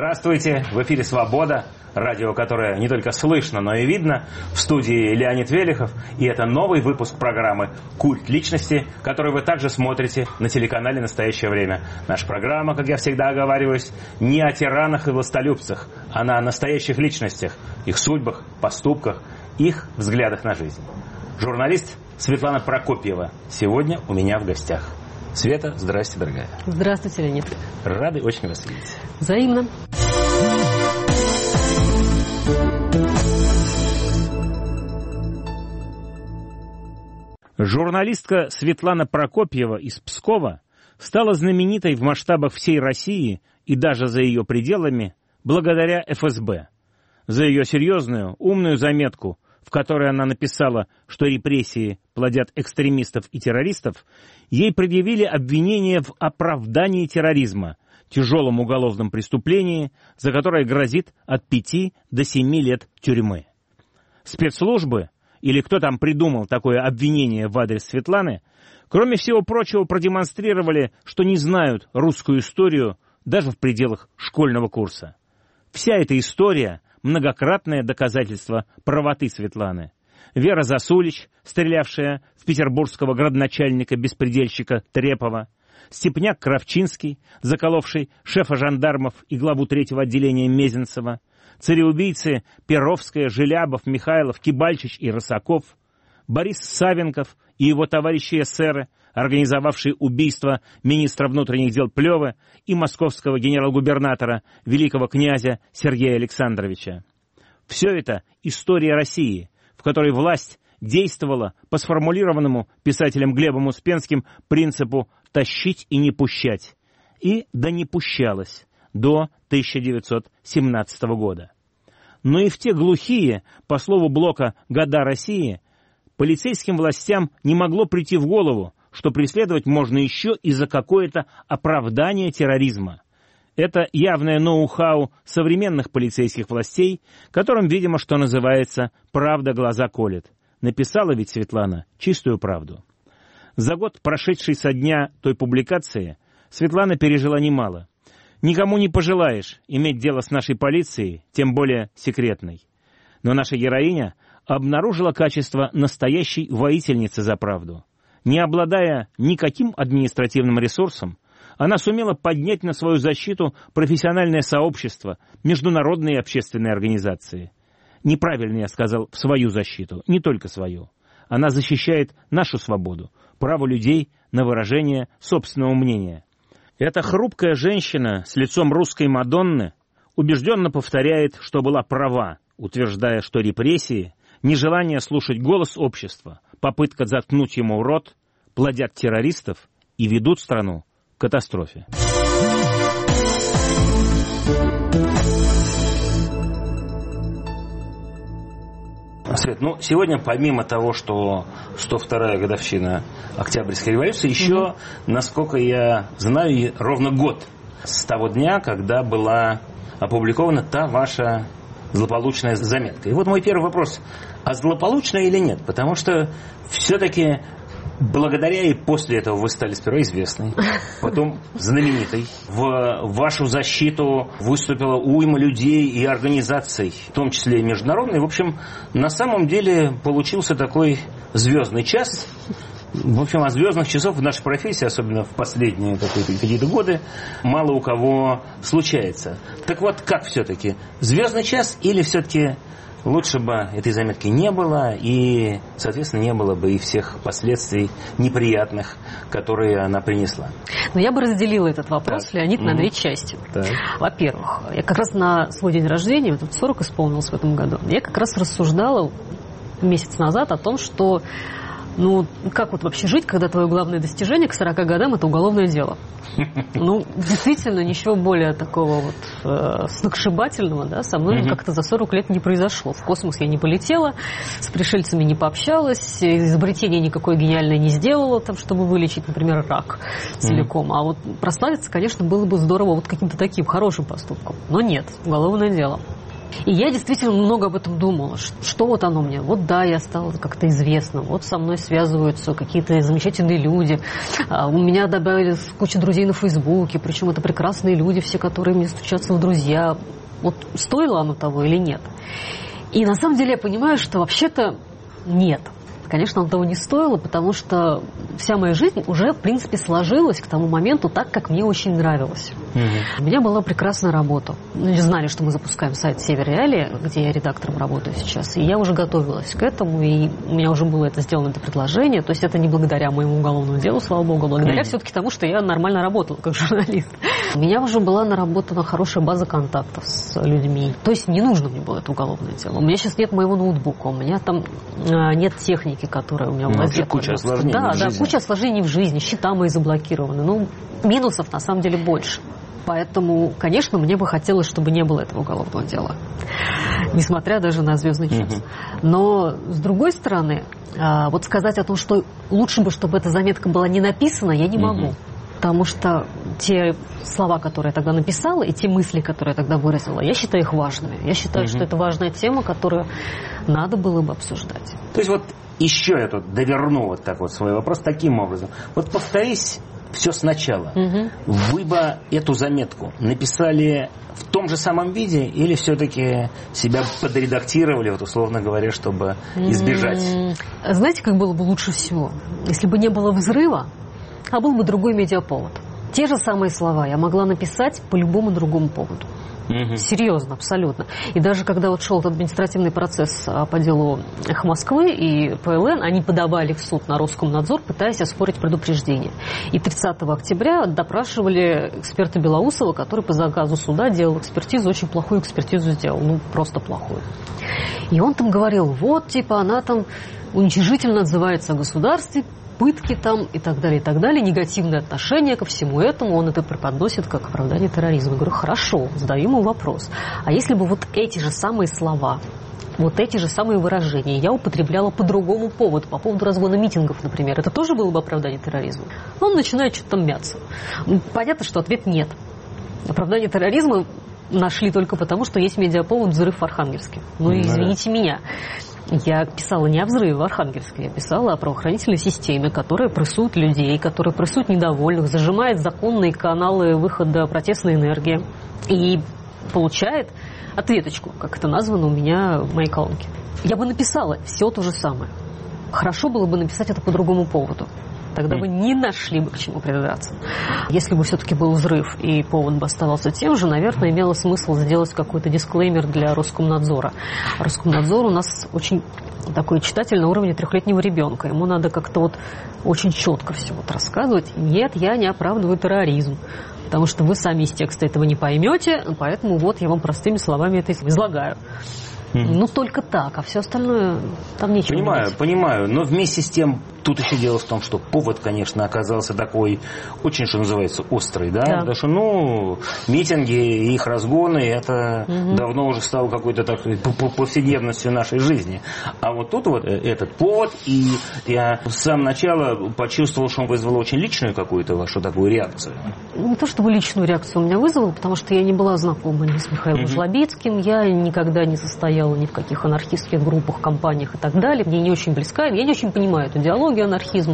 Здравствуйте, в эфире «Свобода», радио, которое не только слышно, но и видно. В студии Леонид Велихов, и это новый выпуск программы «Культ личности», который вы также смотрите на телеканале «Настоящее время». Наша программа, как я всегда оговариваюсь, не о тиранах и властолюбцах, а на настоящих личностях, их судьбах, поступках, их взглядах на жизнь. Журналист Светлана Прокопьева сегодня у меня в гостях. Света, здрасте, дорогая. Здравствуйте, Леонид. Рады очень вас видеть. Взаимно. Журналистка Светлана Прокопьева из Пскова стала знаменитой в масштабах всей России и даже за ее пределами благодаря ФСБ. За ее серьезную, умную заметку, в которой она написала, что репрессии плодят экстремистов и террористов, ей предъявили обвинение в оправдании терроризма, тяжелом уголовном преступлении, за которое грозит от 5 до 7 лет тюрьмы. Спецслужбы, или кто там придумал такое обвинение в адрес Светланы, кроме всего прочего продемонстрировали, что не знают русскую историю даже в пределах школьного курса. Вся эта история – многократное доказательство правоты Светланы. Вера Засулич, стрелявшая в петербургского градоначальника-беспредельщика Трепова, Степняк Кравчинский, заколовший шефа жандармов и главу 3-го отделения Мезенцева, цареубийцы Перовская, Желябов, Михайлов, Кибальчич и Рысаков, Борис Савенков и его товарищи-эсеры, организовавшие убийство министра внутренних дел Плёвы и московского генерал-губернатора, великого князя Сергея Александровича. Все это история России, в которой власть действовала по сформулированному писателем Глебом Успенским принципу «тащить и не пущать». И да не пущалась до 1917 года. Но и в те глухие, по слову Блока, года России, полицейским властям не могло прийти в голову, что преследовать можно еще и за какое-то оправдание терроризма. Это явное ноу-хау современных полицейских властей, которым, видимо, что называется, правда глаза колет. Написала ведь Светлана чистую правду. За год, прошедший со дня той публикации, Светлана пережила немало. Никому не пожелаешь иметь дело с нашей полицией, тем более секретной. Но наша героиня обнаружила качество настоящей воительницы за правду. Не обладая никаким административным ресурсом, она сумела поднять на свою защиту профессиональное сообщество, международные общественные организации. Неправильно я сказал «в свою защиту», не только свою. Она защищает нашу свободу, право людей на выражение собственного мнения. Эта хрупкая женщина с лицом русской Мадонны убежденно повторяет, что была права, утверждая, что репрессии, нежелание слушать голос общества, попытка заткнуть ему рот, плодят террористов и ведут страну к катастрофе. Свет, сегодня помимо того, что 102-я годовщина Октябрьской революции, еще, насколько я знаю, ровно год с того дня, когда была опубликована та ваша злополучная заметка. И вот мой первый вопрос: а злополучная или нет? Потому что все-таки благодаря и после этого вы стали сперва известной, потом знаменитой. В вашу защиту выступила уйма людей и организаций, в том числе и международные. В общем, на самом деле получился такой звездный час. В общем, а звездных часов в нашей профессии, особенно в последние какие-то годы, мало у кого случается. Так вот, как все-таки? Звездный час или все-таки лучше бы этой заметки не было, и, соответственно, не было бы и всех последствий неприятных, которые она принесла? Но я бы разделила этот вопрос, так, Леонид, на две части. Так. Во-первых, я как раз на свой день рождения, 40 исполнилось в этом году, я как раз рассуждала месяц назад о том, что как вот вообще жить, когда твое главное достижение к 40 годам – это уголовное дело? Действительно, ничего более такого сногсшибательного, да, со мной как-то за 40 лет не произошло. В космос я не полетела, с пришельцами не пообщалась, изобретение никакое гениальное не сделала, чтобы вылечить, например, рак целиком. А вот прославиться, конечно, было бы здорово каким-то таким хорошим поступком. Но нет, уголовное дело. И я действительно много об этом думала. Что вот оно мне? Вот да, я стала как-то известна. Вот со мной связываются какие-то замечательные люди. У меня добавились куча друзей на Фейсбуке. Причем это прекрасные люди, все, которые мне стучатся в друзья. Вот стоило оно того или нет? И на самом деле я понимаю, что вообще-то нет. Конечно, оно того не стоило, потому что вся моя жизнь уже, в принципе, сложилась к тому моменту так, как мне очень нравилось. У меня была прекрасная работа. Люди знали, что мы запускаем сайт «Север Реалии», где я редактором работаю сейчас. И я уже готовилась к этому, и у меня уже было сделано это предложение. То есть это не благодаря моему уголовному делу, слава богу, а благодаря все-таки тому, что я нормально работала как журналист. У меня уже была наработана хорошая база контактов с людьми. То есть не нужно мне было это уголовное дело. У меня сейчас нет моего ноутбука, у меня там нет техники, которая у меня была. Куча осложнений в жизни. Куча осложнений в жизни. Счета мои заблокированы. Ну, минусов на самом деле больше. Поэтому, конечно, мне бы хотелось, чтобы не было этого уголовного дела. Несмотря даже на «Звездный час». Но, с другой стороны, вот сказать о том, что лучше бы, чтобы эта заметка была не написана, я не могу. Потому что те слова, которые я тогда написала, и те мысли, которые я тогда выразила, я считаю их важными. Я считаю, что это важная тема, которую надо было бы обсуждать. То есть вот еще я тут доверну вот так вот свой вопрос таким образом. Вот повторись все сначала. Вы бы эту заметку написали в том же самом виде или все-таки себя подредактировали, вот условно говоря, чтобы избежать? Знаете, как было бы лучше всего? Если бы не было взрыва, а был бы другой медиаповод. Те же самые слова я могла написать по любому другому поводу. Серьезно, абсолютно. И даже когда вот шел этот административный процесс по делу «Эхо Москвы» и ПЛН, они подавали в суд на Роскомнадзор, пытаясь оспорить предупреждение. И 30 октября допрашивали эксперта Белоусова, который по заказу суда делал экспертизу, очень плохую экспертизу сделал, ну просто плохую. И он там говорил, вот типа она там уничижительно отзывается о государстве, пытки там и так далее, негативное отношение ко всему этому, он это преподносит как оправдание терроризма. Я говорю, хорошо, задаю ему вопрос. А если бы вот эти же самые слова, вот эти же самые выражения я употребляла по другому поводу, по поводу разгона митингов, например, это тоже было бы оправдание терроризма? Он начинает что-то там мяться. Понятно, что ответ нет. Оправдание терроризма нашли только потому, что есть медиаповод «Взрыв в Архангельске». Ну, извините меня. Я писала не о взрыве в Архангельске, я писала о правоохранительной системе, которая прессует людей, которая прессует недовольных, зажимает законные каналы выхода протестной энергии и получает ответочку, как это названо у меня в моей колонке. Я бы написала все то же самое. Хорошо было бы написать это по другому поводу. Тогда бы не нашли бы к чему придраться. Если бы все-таки был взрыв и повод бы оставался тем же, наверное, имело смысл сделать какой-то дисклеймер для Роскомнадзора. Роскомнадзор у нас очень такой читатель на уровне 3-летнего ребенка. Ему надо как-то вот очень четко все вот рассказывать. Нет, я не оправдываю терроризм. Потому что вы сами из текста этого не поймете, поэтому вот я вам простыми словами это излагаю. Ну, только так, а все остальное там нечего. Понимаю, но вместе с тем, тут еще дело в том, что повод, конечно, оказался такой, очень, что называется, острый, да? Потому что, митинги и их разгоны, это давно уже стало какой-то такой повседневностью нашей жизни. А вот тут вот этот повод, и я с самого начала почувствовал, что он вызвал очень личную какую-то вашу такую реакцию. Не то чтобы личную реакцию у меня вызвало, потому что я не была знакома ни с Михаилом Жлобицким, я никогда не состояла ни в каких анархистских группах, компаниях и так далее. Мне не очень близка, я не очень понимаю эту идеологию анархизма.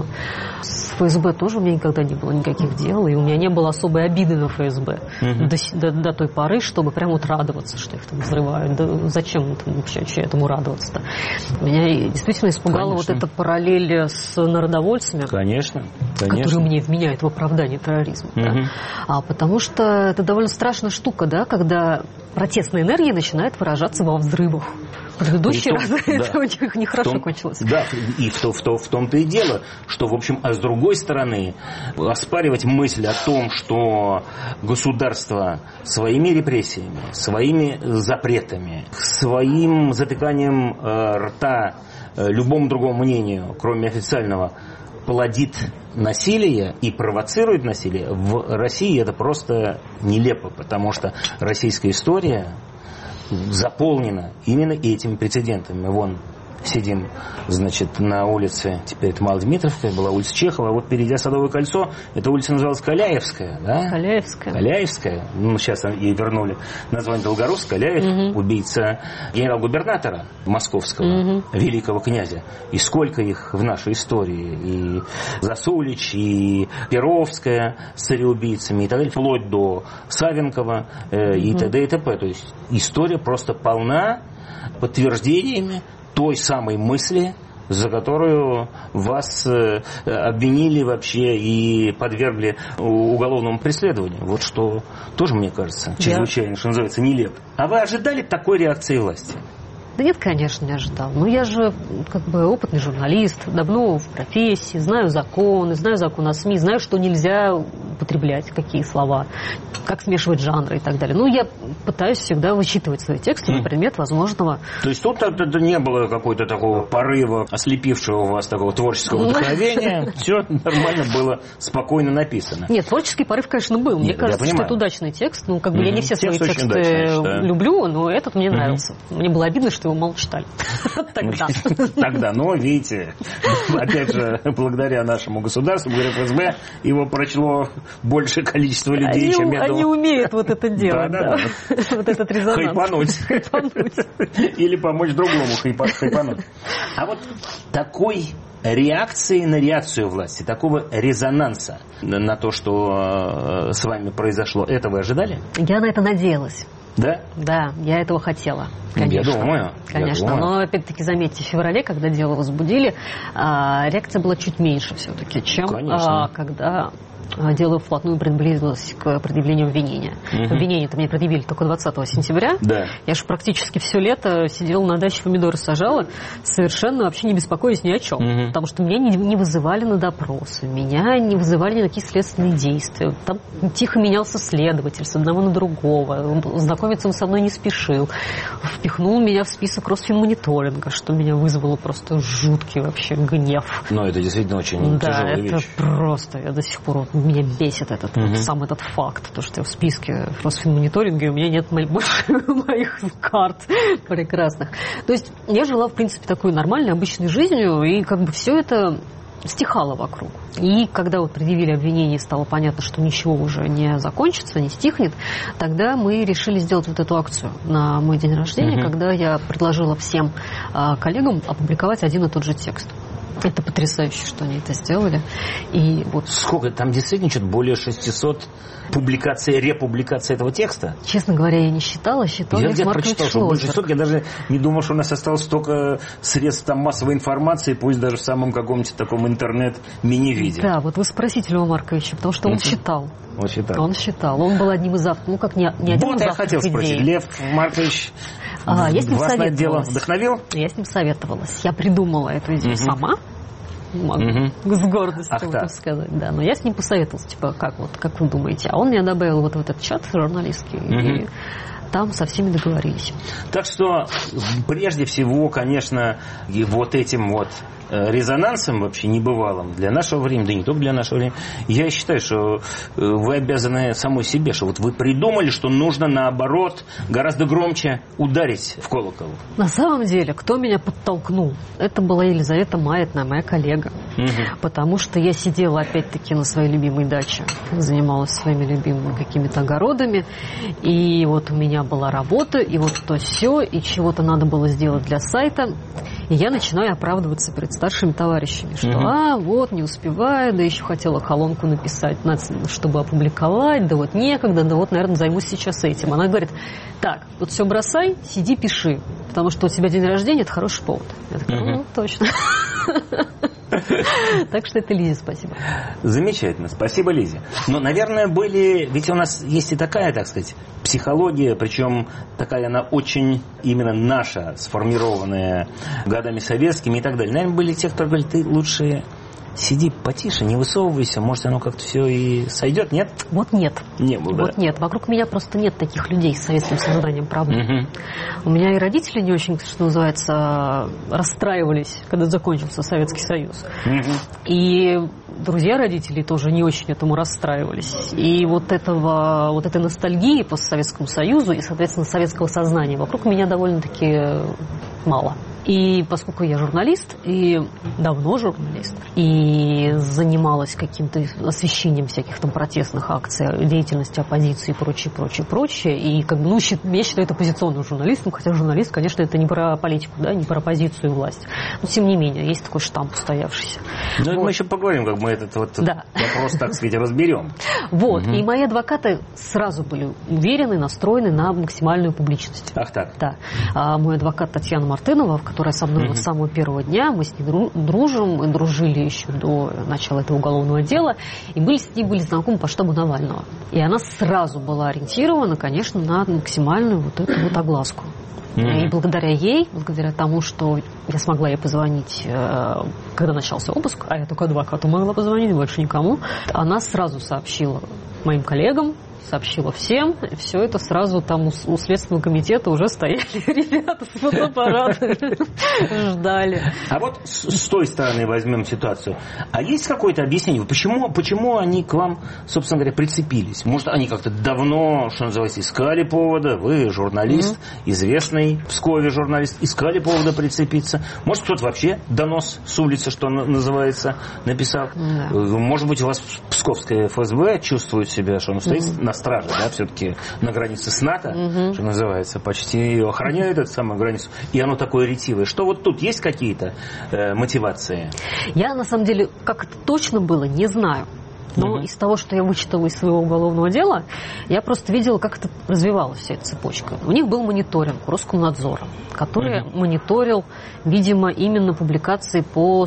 С ФСБ тоже у меня никогда не было никаких дел, и у меня не было особой обиды на ФСБ до той поры, чтобы прям вот радоваться, что их там взрывают. Да зачем вообще этому радоваться-то? Меня действительно испугала вот эта параллель с народовольцами, которые мне вменяют в оправдании терроризма. Потому что это довольно страшная штука, да, когда протестная энергия начинает выражаться во взрывах. В предыдущий раз это у них нехорошо кончилось. Да, и в том-то и дело, что, в общем, а с другой стороны, оспаривать мысль о том, что государство своими репрессиями, своими запретами, своим затыканием рта любому другому мнению, кроме официального, плодит насилие и провоцирует насилие, в России это просто нелепо, потому что российская история заполнена именно этими прецедентами. Вон, сидим, значит, на улице, теперь это Малодмитровская, была улица Чехова, а вот перейдя Садовое кольцо, эта улица называлась Каляевская, да? Каляевская. Ну, сейчас ей вернули название Долгорус, Каляев, убийца генерал-губернатора московского, великого князя. И сколько их в нашей истории. И Засулич, и Перовская с цареубийцами, и так далее, вплоть до Савенкова, и т.д. и т.п. То есть история просто полна подтверждениями той самой мысли, за которую вас обвинили вообще и подвергли уголовному преследованию. Вот что тоже, мне кажется, чрезвычайно, что называется, нелепо. А вы ожидали такой реакции власти? Да нет, конечно, не ожидал. Но я же как бы опытный журналист, давно в профессии, знаю законы, знаю закон о СМИ, знаю, что нельзя употреблять, какие слова, как смешивать жанры и так далее. Ну, я пытаюсь всегда вычитывать свои тексты на предмет возможного... То есть тут это не было какого-то такого порыва, ослепившего вас такого творческого вдохновения? Все нормально было, спокойно написано? Нет, творческий порыв, конечно, был. Мне кажется, что это удачный текст. Ну, как бы я не все свои тексты люблю, но этот мне нравился. Мне было обидно, что его мало читали. Тогда, но видите, опять же, благодаря нашему государству, благодаря ФСБ, его прочло большее количество людей, чем я думал. Они умеют вот это делать, да. Вот этот резонанс. Хайпануть. Или помочь другому хайпануть. А вот такой реакции на реакцию власти, такого резонанса на то, что с вами произошло, это вы ожидали? Я на это надеялась. Да? Да, я этого хотела. Конечно. Я думаю. Конечно. Но опять-таки, заметьте, в феврале, когда дело возбудили, реакция была чуть меньше все-таки, чем когда дело вплотную приблизилось к предъявлению обвинения. Обвинение-то мне предъявили только 20 сентября. Да. Я же практически все лето сидела на даче, помидоры сажала, совершенно вообще не беспокоясь ни о чем. Потому что меня не вызывали на допросы, меня не вызывали ни на какие следственные действия. Там тихо менялся следователь с одного на другого. Знакомиться он со мной не спешил. Впихнул меня в список Росфинмониторинга, что меня вызвало просто жуткий вообще гнев. Но это действительно очень тяжелая вещь. Да, это просто, я до сих пор... Меня бесит сам этот факт, то, что я в списке Росфинмониторинга, и у меня нет больше моих карт прекрасных. То есть я жила, в принципе, такой нормальной, обычной жизнью, и как бы все это стихало вокруг. И когда вот предъявили обвинение, стало понятно, что ничего уже не закончится, не стихнет, тогда мы решили сделать вот эту акцию на мой день рождения, когда я предложила всем коллегам опубликовать один и тот же текст. Это потрясающе, что они это сделали. И вот... Сколько? Там действительно что-то более 600 публикаций, републикаций этого текста? Честно говоря, я не считала. Я где-то прочитал, что больше 600. Я даже не думал, что у нас осталось столько средств там массовой информации, пусть даже в самом каком-нибудь таком интернет-мини-виде. Да, вот вы спросите Льва Марковича, потому что он считал. Он считал. Он был одним из авторов. Ну, как не один из авторов. Вот я хотел спросить. Лев Маркович я с ним вас на это дело вдохновил? Я с ним советовалась. Я придумала эту идею сама. Могу с гордостью это сказать. Да, но я с ним посоветовалась. Типа, как вы думаете? А он меня добавил вот в этот чат журналистский. И там со всеми договорились. Так что, прежде всего, конечно, вот этим вот резонансом вообще небывалым для нашего времени, да не только для нашего времени, я считаю, что вы обязаны самой себе, что вот вы придумали, что нужно, наоборот, гораздо громче ударить в колокол. На самом деле, кто меня подтолкнул? Это была Елизавета Маятная, моя коллега. Потому что я сидела, опять-таки, на своей любимой даче, занималась своими любимыми какими-то огородами, и вот у меня была работа, и вот то все, и чего-то надо было сделать для сайта, и я начинаю оправдываться перед старшими товарищами, что вот, не успеваю, да еще хотела колонку написать, чтобы опубликовать, да вот некогда, да вот, наверное, займусь сейчас этим. Она говорит, так, вот все бросай, сиди, пиши, потому что у тебя день рождения, это хороший повод. Я такая, точно. Так что это Лизе спасибо. Замечательно, спасибо Лизе. Но, наверное, ведь у нас есть и такая, так сказать, психология, причем такая она очень именно наша, сформированная годами советскими и так далее. Наверное, были те, кто говорили, ты лучше сиди потише, не высовывайся, может, оно как-то все и сойдет, нет? Вот нет. Не было, вот нет. Вокруг меня просто нет таких людей с советским сознанием правды. У меня и родители не очень, что называется, расстраивались, когда закончился Советский Союз. И друзья родителей тоже не очень этому расстраивались. И вот этой ностальгии по Советскому Союзу и, соответственно, советского сознания вокруг меня довольно-таки мало. И поскольку я журналист, и давно журналист, и занималась каким-то освещением всяких там протестных акций, деятельности оппозиции и прочее, и как бы, я считаю это оппозиционным журналистом, хотя журналист, конечно, это не про политику, да, не про оппозицию и власть. Но, тем не менее, есть такой штамп устоявшийся. Ну, вот. Мы еще поговорим, как мы этот вопрос, так сказать, разберем. Вот, и мои адвокаты сразу были уверены, настроены на максимальную публичность. Ах так. Да. Мой адвокат Татьяна Мартынова, которая со мной с самого первого дня, мы с ней дружим, мы дружили еще до начала этого уголовного дела, и с ней были знакомы по штабу Навального. И она сразу была ориентирована, конечно, на максимальную вот эту вот огласку. И благодаря ей, благодаря тому, что я смогла ей позвонить, когда начался обыск, а я только адвокату могла позвонить, больше никому, она сразу сообщила моим коллегам, сообщила всем, и все это сразу там у Следственного комитета уже стояли ребята с фотоаппаратами, ждали. А вот с той стороны возьмем ситуацию. А есть какое-то объяснение, почему они к вам, собственно говоря, прицепились? Может, они как-то давно, что называется, искали повода, вы журналист, известный в Пскове журналист, искали повода прицепиться? Может, кто-то вообще донос с улицы, что называется, написал? Да. Может быть, у вас псковское ФСБ чувствует себя, что он стоит на страже, да, все-таки на границе с НАТО, что называется, почти охраняют эту самую границу, и оно такое ретивое. Что вот тут есть какие-то мотивации? Я, на самом деле, как это точно было, не знаю. Но из того, что я вычитала из своего уголовного дела, я просто видела, как это развивалась вся эта цепочка. У них был мониторинг Роскомнадзора, который мониторил, видимо, именно публикации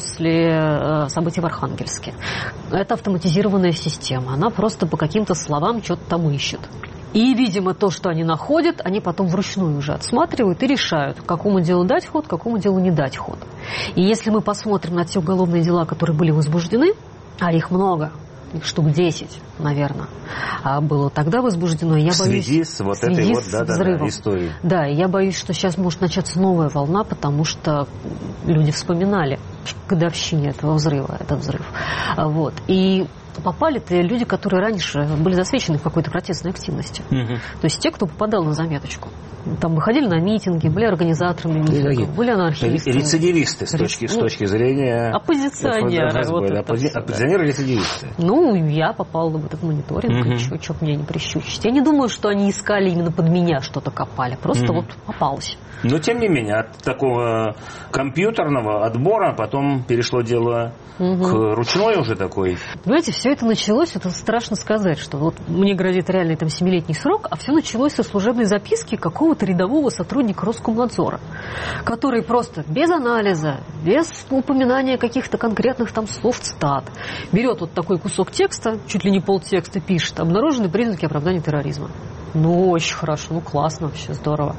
после событий в Архангельске. Это автоматизированная система. Она просто по каким-то словам что-то там ищет. И, видимо, то, что они находят, они потом вручную уже отсматривают и решают, какому делу дать ход, какому делу не дать ход. И если мы посмотрим на те уголовные дела, которые были возбуждены, а их много, штук 10, наверное, было тогда возбуждено. Я в связи с вот этой вот историей. Да, и я боюсь, что сейчас может начаться новая волна, потому что люди вспоминали к годовщине этого взрыва, этот взрыв. Вот. И попали-то люди, которые раньше были засвечены в какой-то протестной активности. То есть те, кто попадал на заметочку. Там выходили на митинги, были организаторами митингов, были анархисты. Рецидивисты с точки зрения... Оппозиционеры. Оппозиционеры-рецидивисты. Ну, я попала в этот мониторинг, и что меня не прищучить. Я не думаю, что они искали именно под меня что-то копали. Просто вот попалось. Но, тем не менее, от такого компьютерного отбора потом перешло дело к ручной уже такой. Понимаете, все это началось, это страшно сказать, что вот мне грозит реальный там 7-летний срок, а все началось со служебной записки какого-то рядового сотрудника Роскомнадзора, который просто без анализа, без упоминания каких-то конкретных там слов, цитат, берет вот такой кусок текста, чуть ли не полтекста пишет, обнаружены признаки оправдания терроризма. Ну, очень хорошо, ну, классно вообще, здорово.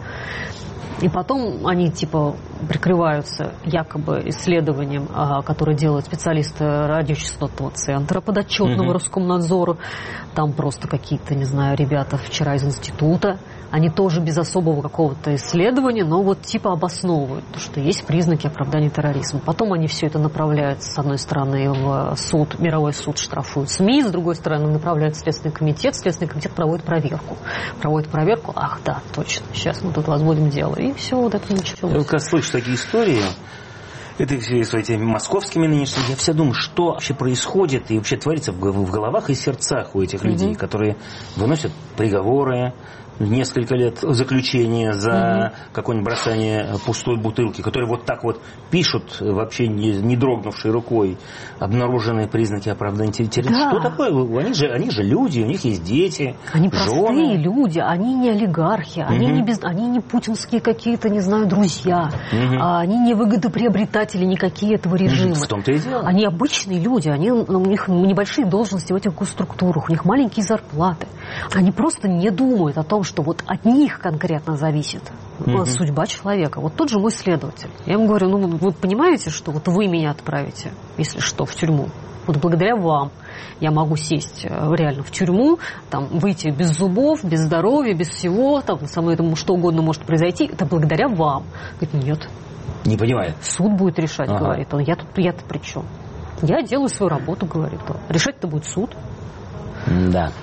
И потом они типа прикрываются якобы исследованием, которое делают специалисты радиочастотного центра подотчетного Роскомнадзору. Там просто какие-то, не знаю, ребята вчера из института. Они тоже без особого какого-то исследования, но вот типа обосновывают, что есть признаки оправдания терроризма. Потом они все это направляют, с одной стороны, в суд, мировой суд штрафует СМИ, с другой стороны, направляют в Следственный комитет проводит проверку. Ах, да, точно, сейчас мы тут возводим дело. И все, вот это началось. Я когда слышу такие истории, это все с этими московскими нынешними, я все думаю, что вообще происходит и вообще творится в головах и сердцах у этих людей, которые выносят приговоры, несколько лет заключения за какое-нибудь бросание пустой бутылки, которые вот так вот пишут, вообще не дрогнувшей рукой, обнаруженные признаки оправдания терроризма. Да. Что такое? Они же люди, у них есть дети, они жены. Простые люди, они не олигархи, они не путинские какие-то, не знаю, друзья, они не выгодоприобретатели никакие этого режима. В том-то и дело. Они обычные люди, у них небольшие должности в этих госструктурах, у них маленькие зарплаты. Они просто не думают о том, что вот от них конкретно зависит судьба человека. Вот тот же мой следователь. Я ему говорю, вы понимаете, что вот вы меня отправите, если что, в тюрьму. Вот благодаря вам я могу сесть реально в тюрьму, там, выйти без зубов, без здоровья, без всего, там, со мной там, что угодно может произойти. Это благодаря вам. Говорит, нет. Не понимает. Суд будет решать, говорит он. Я-то при чем? Я делаю свою работу, говорит он. Решать-то будет суд. Да.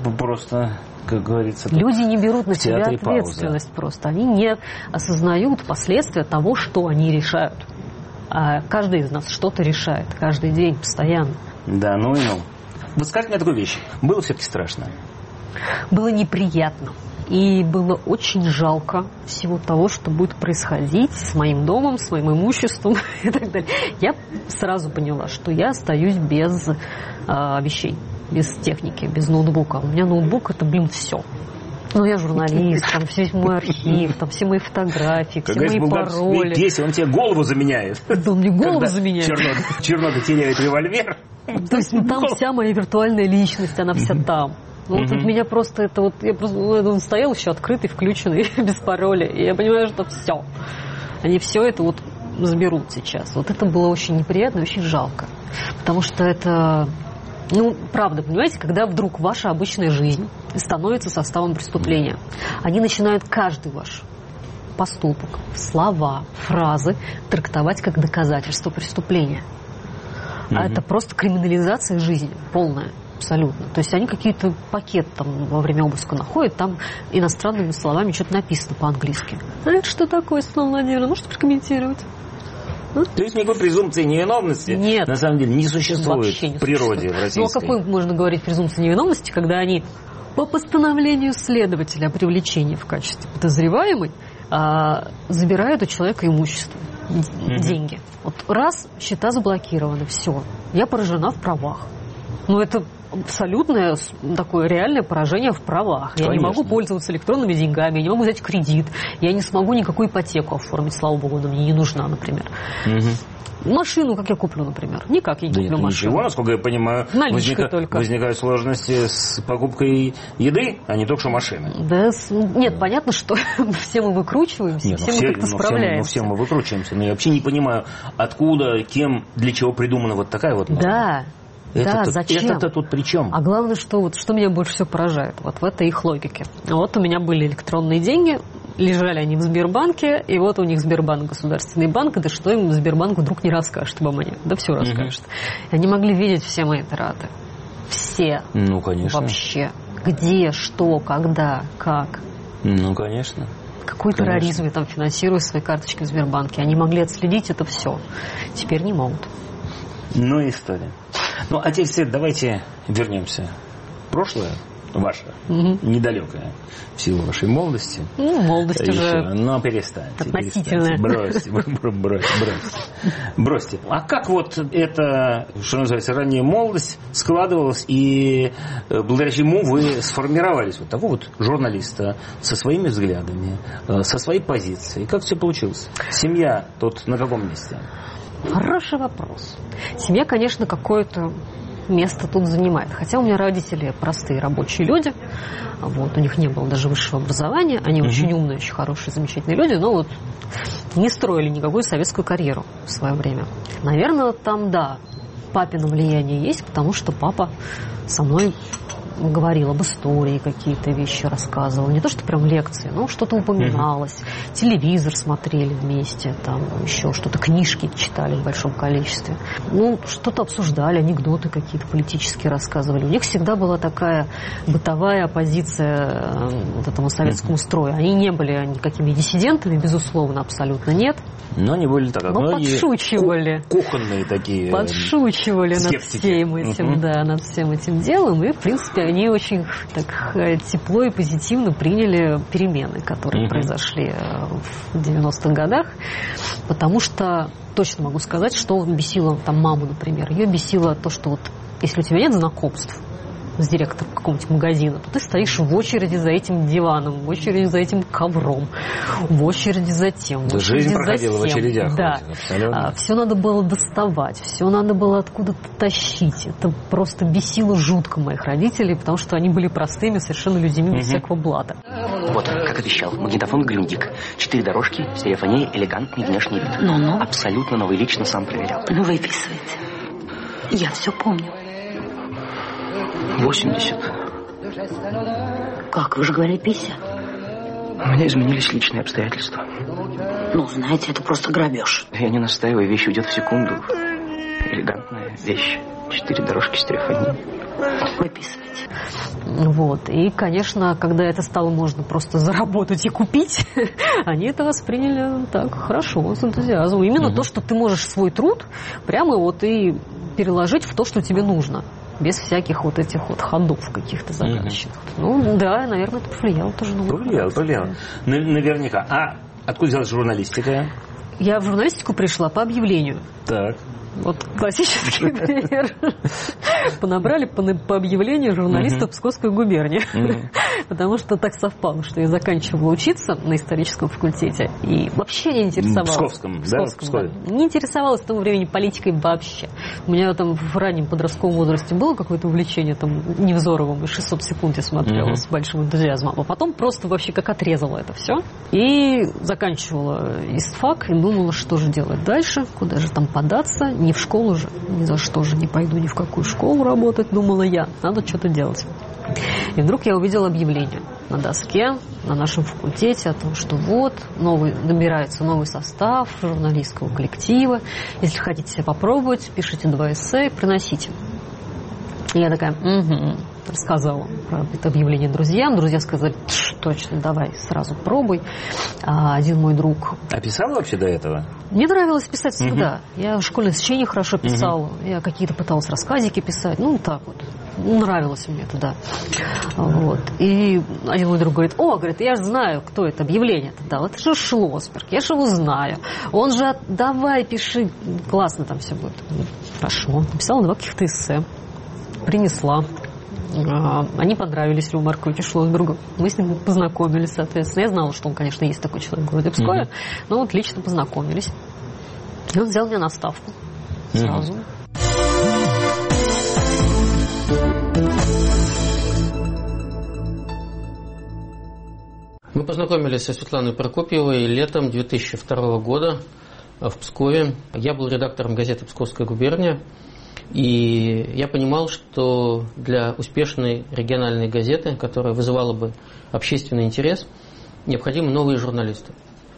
просто, как говорится... Люди не берут на себя ответственность просто. Они не осознают последствия того, что они решают. А каждый из нас что-то решает. Каждый день, постоянно. Да, ну и ну. Вот скажите мне такую вещь. Было все-таки страшно? Было неприятно. И было очень жалко всего того, что будет происходить с моим домом, с моим имуществом и так далее. Я сразу поняла, что я остаюсь без вещей, без техники, без ноутбука. У меня ноутбук — это, все. Ну, я журналист, там весь мой архив, там все мои фотографии, все мои пароли. Если он тебе голову заменяет. Да, он мне голову заменяет. Чернота теряет револьвер. То есть там вся моя виртуальная личность, она вся там. Ну, вот меня просто это вот... Он стоял еще открытый, включенный, без пароля. И я понимаю, что все. Они все это вот заберут сейчас. Вот это было очень неприятно и очень жалко. Потому что это... Ну, правда, понимаете, когда вдруг ваша обычная жизнь становится составом преступления, они начинают каждый ваш поступок, слова, фразы трактовать как доказательство преступления. А это просто криминализация жизни полная. Абсолютно. То есть они какие-то пакет там во время обыска находят, там иностранными словами что-то написано по-английски. А это что такое, Светлана Владимировна? Можете прокомментировать? То есть никакой презумпции невиновности нет, на самом деле не существует в природе российской. Ну, о какой можно говорить презумпции невиновности, когда они по постановлению следователя о привлечении в качестве подозреваемой забирают у человека имущество, деньги. Вот раз счета заблокированы, все, я поражена в правах. Ну, это абсолютное такое реальное поражение в правах. Я не могу пользоваться электронными деньгами, я не могу взять кредит, я не смогу никакую ипотеку оформить, слава богу, она мне не нужна, например. Машину, как я куплю, например. Никак я не куплю машину. Ничего, насколько я понимаю, возникают сложности с покупкой еды, а не только что машины. Да, нет, понятно, что все мы выкручиваемся, все мы как-то справляемся. Все мы выкручиваемся, но я вообще не понимаю, откуда, кем, для чего придумана вот такая вот норма. Да, зачем? Это тут при чем? А главное, что меня больше всего поражает, вот в этой их логике. Вот у меня были электронные деньги, лежали они в Сбербанке, и вот у них Сбербанк, государственный банк, да что им Сбербанк вдруг не расскажет обо мне? Да все расскажет. И они могли видеть все мои траты. Все. Ну, конечно. Вообще. Где, что, когда, как. Ну, конечно. Какой терроризм я там финансирую свои карточки в Сбербанке. Они могли отследить это все. Теперь не могут. Ну, история. Ну, а теперь давайте вернемся в прошлое ваше, недалекое, в силу вашей молодости. Ну, молодость уже... Но перестаньте. Относительная. Бросьте. А как вот это, что называется, ранняя молодость складывалась, и благодаря чему вы сформировались вот такого вот журналиста со своими взглядами, со своей позицией? Как все получилось? Семья тут на каком месте? Хороший вопрос. Семья, конечно, какое-то место тут занимает. Хотя у меня родители простые рабочие люди. Вот, у них не было даже высшего образования. Они очень умные, очень хорошие, замечательные люди. Но вот не строили никакую советскую карьеру в свое время. Наверное, там, да, папино влияние есть, потому что папа со мной говорил об истории, какие-то вещи рассказывал. Не то, что прям лекции, но что-то упоминалось. Телевизор смотрели вместе, там еще что-то, книжки читали в большом количестве. Ну, что-то обсуждали, анекдоты какие-то политические рассказывали. У них всегда была такая бытовая оппозиция вот этому советскому строю. Они не были никакими диссидентами, безусловно, абсолютно нет. Но они были так, подшучивали. Кухонные такие. Подшучивали над всем этим, над всем этим делом. И, в принципе, они очень так тепло и позитивно приняли перемены, которые произошли в 90-х годах. Потому что точно могу сказать, что бесило там маму, например. Ее бесило то, что вот если у тебя нет знакомств с директором какого-нибудь магазина, то ты стоишь в очереди за этим диваном, в очереди за этим ковром, в очереди за тем, в очереди жизнь за проходила тем. в очередях. Да. Все надо было доставать, все надо было откуда-то тащить. Это просто бесило жутко моих родителей, потому что они были простыми совершенно людьми без всякого блата. Вот, как обещал, магнитофон Грюндик. 4 дорожки, стереофония, элегантный внешний вид. Ну-ну. Абсолютно новый, лично сам проверял. Ну, выписывайте. Я все помню. 80. Как? Вы же говорили 50. У меня изменились личные обстоятельства. Ну, знаете, это просто грабеж. Я не настаиваю, вещь уйдет в секунду. Элегантная вещь. 4 дорожки стереофонии. Выписывайте. Вот. И, конечно, когда это стало можно просто заработать и купить, они это восприняли так хорошо, с энтузиазмом. Именно то, что ты можешь свой труд прямо вот и переложить в то, что тебе нужно. Без всяких вот этих вот ходов каких-то загадочных. Ну, да, наверное, это повлияло тоже на Повлияло. Наверняка. А откуда взялась журналистика? Я в журналистику пришла по объявлению. Так. Вот классический пример. Понабрали по объявлению журналиста Псковской губернии. Потому что так совпало, что я заканчивала учиться на историческом факультете и вообще не интересовалась. Псковском, да? Не интересовалась в то время политикой вообще. У меня там в раннем подростковом возрасте было какое-то увлечение там Невзоровым, и 600 секунд я смотрела с большим энтузиазмом. А потом просто вообще как отрезала это все. И заканчивала истфак и думала, что же делать дальше, куда же там податься. Не в школу же, ни за что же не пойду ни в какую школу работать, думала я. Надо что-то делать. И вдруг я увидела объявление на доске на нашем факультете о том, что вот набирается новый состав журналистского коллектива. Если хотите себя попробовать, пишите 2 эссе и приносите. И я такая, рассказала про это объявление друзьям. Друзья сказали, точно, давай, сразу пробуй. А один мой друг... А писала вообще до этого? Мне нравилось писать всегда. Я в школьное сочинение хорошо писала. Я какие-то пыталась рассказики писать. Ну, так вот. Нравилось мне это, да. Вот. И один мой друг говорит, говорит, я же знаю, кто это объявление-то дал. Это же Шлосберг, я же его знаю. Он же, давай, пиши. Классно там все будет. Хорошо. Написала 2 каких-то эссе. Принесла. Они понравились Льву Марковичу Шлосбергу. Мы с ним познакомились, соответственно. Я знала, что он, конечно, есть такой человек в городе Пскове. Но вот лично познакомились. И он взял меня на ставку. Сразу. Мы познакомились со Светланой Прокопьевой летом 2002 года в Пскове. Я был редактором газеты «Псковская губерния». И я понимал, что для успешной региональной газеты, которая вызывала бы общественный интерес, необходимы новые журналисты.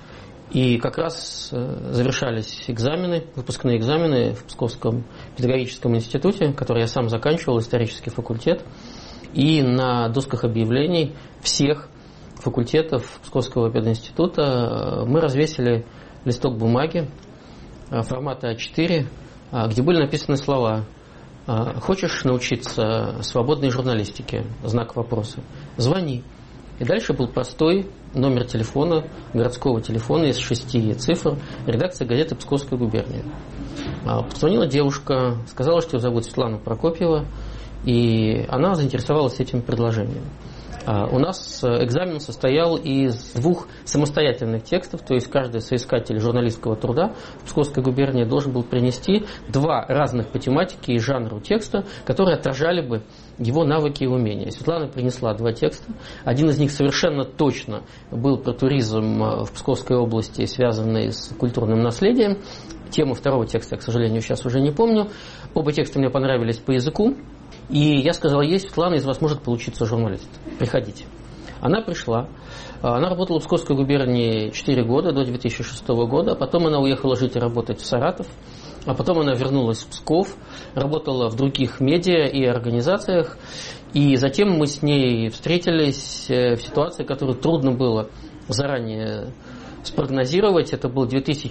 И как раз завершались экзамены, выпускные экзамены в Псковском педагогическом институте, который я сам заканчивал, исторический факультет. И на досках объявлений всех факультетов Псковского пединститута мы развесили листок бумаги формата А4, где были написаны слова: «Хочешь научиться свободной журналистике?» Знак вопроса. «Звони». И дальше был простой номер телефона, городского телефона из 6 цифр, редакция газеты «Псковская губерния». Позвонила девушка, сказала, что ее зовут Светлана Прокопьева, и она заинтересовалась этим предложением. У нас экзамен состоял из 2 самостоятельных текстов, то есть каждый соискатель журналистского труда в Псковской губернии должен был принести 2 разных по тематике и жанру текста, которые отражали бы его навыки и умения. Светлана принесла 2 текста. Один из них совершенно точно был про туризм в Псковской области, связанный с культурным наследием. Тему 2-го текста я, к сожалению, сейчас уже не помню. Оба текста мне понравились по языку. И я сказал ей: Светлана, из вас может получиться журналист. Приходите. Она пришла. Она работала в Псковской губернии 4 года, до 2006 года. Потом она уехала жить и работать в Саратов. А потом она вернулась в Псков, работала в других медиа и организациях. И затем мы с ней встретились в ситуации, которую трудно было заранее спрогнозировать. Это был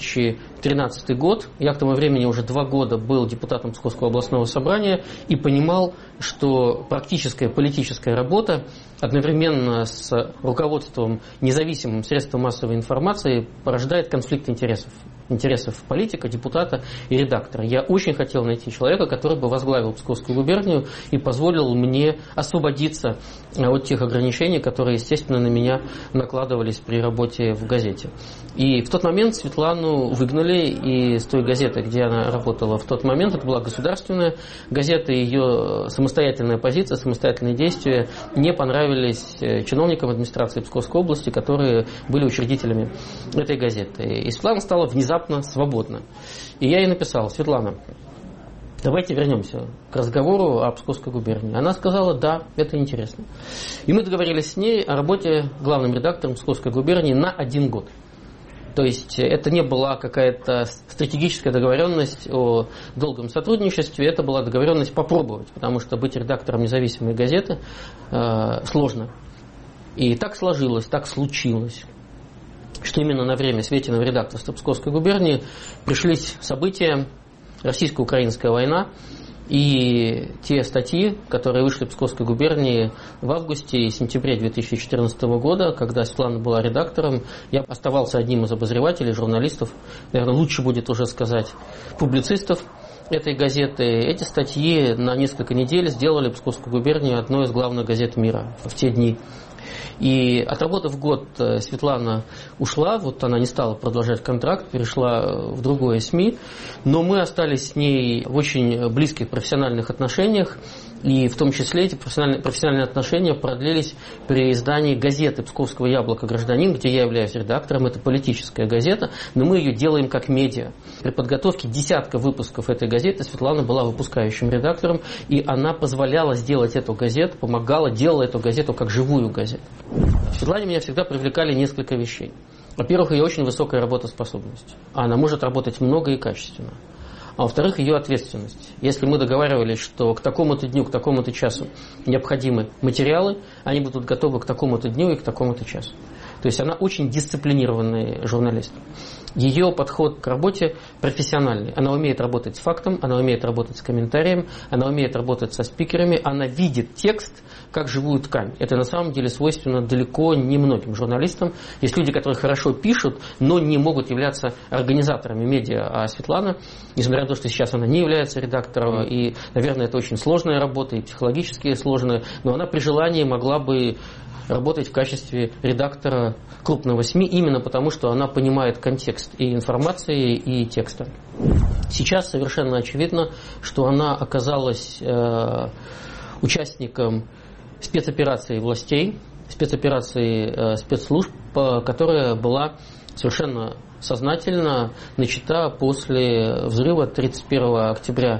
2013 год. Я к тому времени уже 2 года был депутатом Псковского областного собрания и понимал, что практическая политическая работа одновременно с руководством независимым средством массовой информации порождает конфликт интересов политика, депутата и редактора. Я очень хотел найти человека, который бы возглавил Псковскую губернию и позволил мне освободиться от тех ограничений, которые, естественно, на меня накладывались при работе в газете. И в тот момент Светлану выгнали из той газеты, где она работала в тот момент. Это была государственная газета, ее самостоятельная позиция, самостоятельные действия не понравились чиновникам администрации Псковской области, которые были учредителями этой газеты. И Светлана стала внезапно свободна. И я ей написал: Светлана, давайте вернемся к разговору о Псковской губернии. Она сказала: да, это интересно. И мы договорились с ней о работе главным редактором Псковской губернии на 1 год. То есть это не была какая-то стратегическая договоренность о долгом сотрудничестве, это была договоренность попробовать, потому что быть редактором независимой газеты сложно. И так сложилось, так случилось, что именно на время Светиного редакторства Псковской губернии пришлись события, российско-украинская война, и те статьи, которые вышли в Псковской губернии в августе и сентябре 2014 года, когда Светлана была редактором, я оставался одним из обозревателей, журналистов, наверное, лучше будет уже сказать, публицистов этой газеты. Эти статьи на несколько недель сделали Псковскую губернию одной из главных газет мира в те дни. И отработав год, Светлана ушла, вот она не стала продолжать контракт, перешла в другое СМИ, но мы остались с ней в очень близких профессиональных отношениях, и в том числе эти профессиональные отношения продлились при издании газеты «Псковского яблока. Гражданин», где я являюсь редактором, это политическая газета, но мы ее делаем как медиа. При подготовке десятка выпусков этой газеты Светлана была выпускающим редактором, и она позволяла сделать эту газету, помогала, делала эту газету как живую газету. В Светлане меня всегда привлекали несколько вещей. Во-первых, ее очень высокая работоспособность. Она может работать много и качественно. А во-вторых, ее ответственность. Если мы договаривались, что к такому-то дню, к такому-то часу необходимы материалы, они будут готовы к такому-то дню и к такому-то часу. То есть она очень дисциплинированный журналист. Ее подход к работе профессиональный. Она умеет работать с фактом, она умеет работать с комментарием, она умеет работать со спикерами, она видит текст как живую ткань. Это на самом деле свойственно далеко не многим журналистам. Есть люди, которые хорошо пишут, но не могут являться организаторами медиа. А Светлана, несмотря на то, что сейчас она не является редактором, и, наверное, это очень сложная работа, и психологически сложная, но она при желании могла бы работать в качестве редактора крупного СМИ, именно потому, что она понимает контекст и информации, и текста. Сейчас совершенно очевидно, что она оказалась участником спецоперации властей, спецоперации спецслужб, которая была совершенно сознательно начата после взрыва 31 октября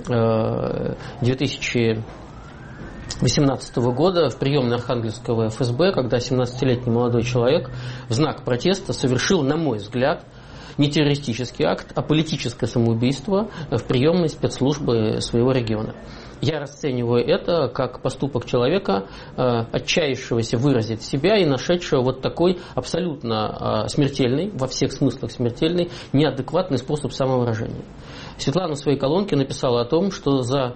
2018 года в приемной Архангельского ФСБ, когда 17-летний молодой человек в знак протеста совершил, на мой взгляд, не террористический акт, а политическое самоубийство в приемной спецслужбы своего региона. Я расцениваю это как поступок человека, отчаявшегося выразить себя и нашедшего вот такой абсолютно смертельный, во всех смыслах смертельный, неадекватный способ самовыражения. Светлана в своей колонке написала о том, что за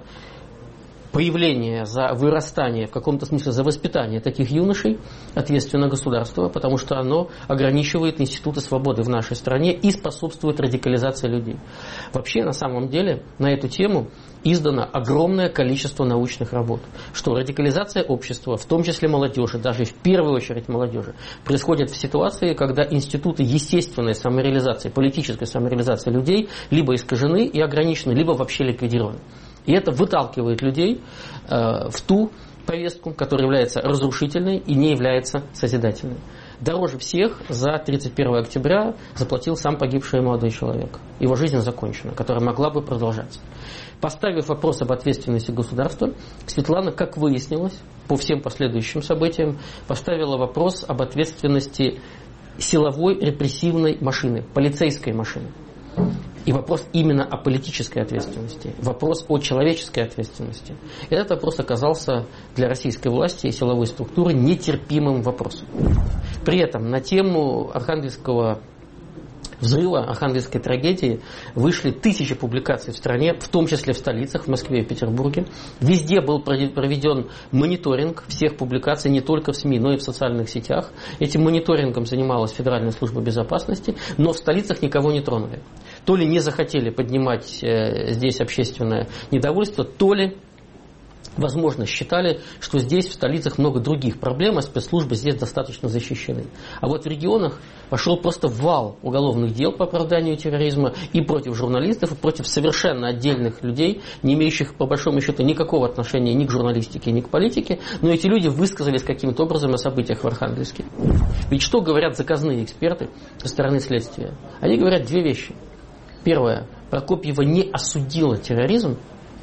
появление, за вырастание, в каком-то смысле за воспитание таких юношей ответственно государство, потому что оно ограничивает институты свободы в нашей стране и способствует радикализации людей. Вообще, на самом деле, на эту тему издано огромное количество научных работ, что радикализация общества, в том числе молодежи, даже и в первую очередь молодежи, происходит в ситуации, когда институты естественной самореализации, политической самореализации людей либо искажены и ограничены, либо вообще ликвидированы. И это выталкивает людей в ту повестку, которая является разрушительной и не является созидательной. Дороже всех за 31 октября заплатил сам погибший молодой человек. Его жизнь закончена, которая могла бы продолжаться. Поставив вопрос об ответственности государства, Светлана, как выяснилось, по всем последующим событиям, поставила вопрос об ответственности силовой репрессивной машины, полицейской машины. И вопрос именно о политической ответственности, вопрос о человеческой ответственности. Этот вопрос оказался для российской власти и силовой структуры нетерпимым вопросом. При этом на тему Архангельского взрыва, Архангельской трагедии вышли тысячи публикаций в стране, в том числе в столицах, в Москве и Петербурге. Везде был проведен мониторинг всех публикаций, не только в СМИ, но и в социальных сетях. Этим мониторингом занималась Федеральная служба безопасности, но в столицах никого не тронули. То ли не захотели поднимать здесь общественное недовольство, то ли, возможно, считали, что здесь, в столицах, много других проблем, а спецслужбы здесь достаточно защищены. А вот в регионах пошел просто вал уголовных дел по оправданию терроризма и против журналистов, и против совершенно отдельных людей, не имеющих, по большому счету, никакого отношения ни к журналистике, ни к политике, но эти люди высказались каким-то образом о событиях в Архангельске. Ведь что говорят заказные эксперты со стороны следствия? Они говорят две вещи. Первое. Прокопьева не осудила терроризм,